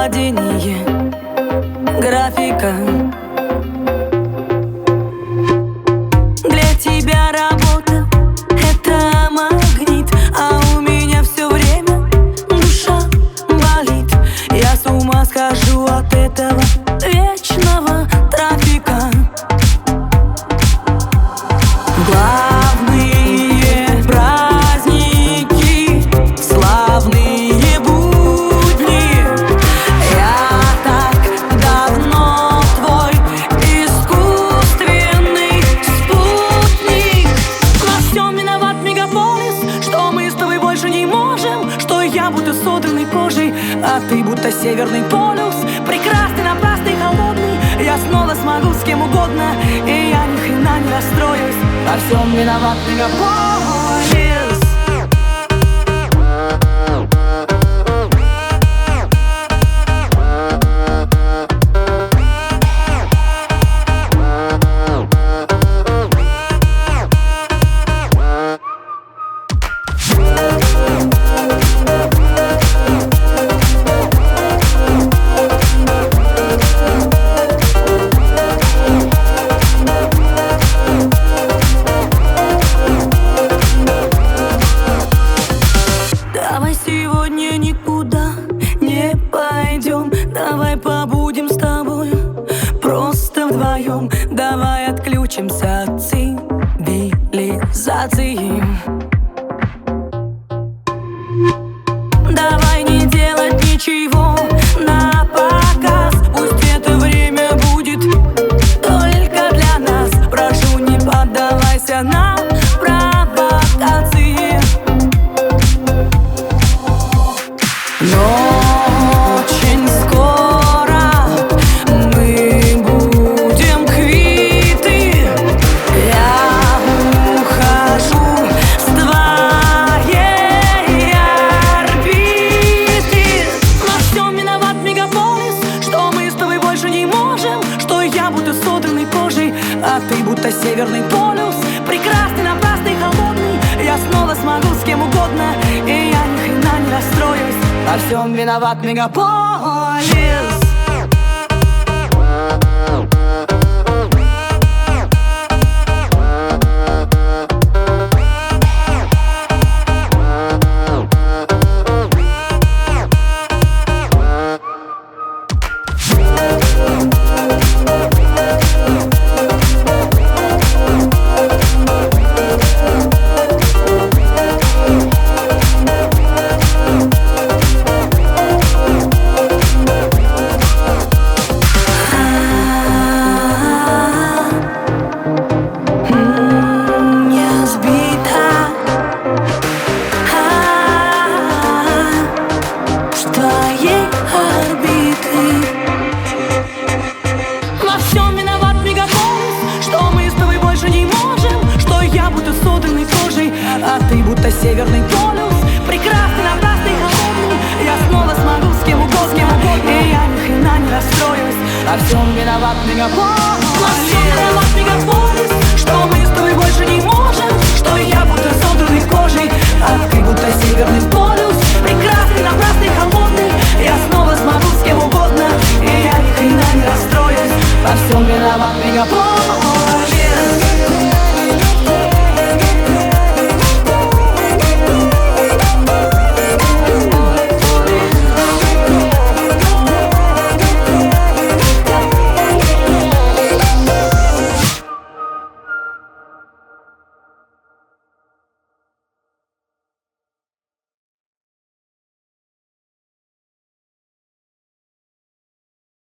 совпадение графика. Для тебя работа — это магнит, а у меня все время душа болит. Я с ума схожу от этого вечного трафика. Главные праздники, славные будни. Я так давно твой искусственный спутник. Во всем виноват мегаполис, что мы с тобой больше не можем, что я будто содранной кожей, а ты будто северный полюс. Прекрасный, напрасный, холодный, я снова смогу с кем угодно, и я ни хрена не расстроюсь. Во всем виноват мегаполис. Давай сегодня никуда не пойдем, давай побудем с тобой просто вдвоем. Давай отключимся от цивилизации. Давай не делать ничего на показ, пусть это время будет только для нас. Прошу, не поддавайся на провокации. Но очень скоро мы будем квиты. Я ухожу с твоей орбиты. Во всем виноват мегаполис, что мы с тобой больше не можем, что я будто содранной кожей, а ты будто северный полюс. Прекрасный, напрасный, холодный, я снова смогу с кем угодно, и я ни хрена не расстроюсь. Во всем виноват мегаполис. Во всем виноват мегаполис, что мы с тобой больше не можем, что я будто содранной кожей, а ты будто северный полюс. Прекрасный, напрасный, холодный, я снова смогу с кем угодно, и я ни хрена не расстроюсь. Во всем виноват мегаполис.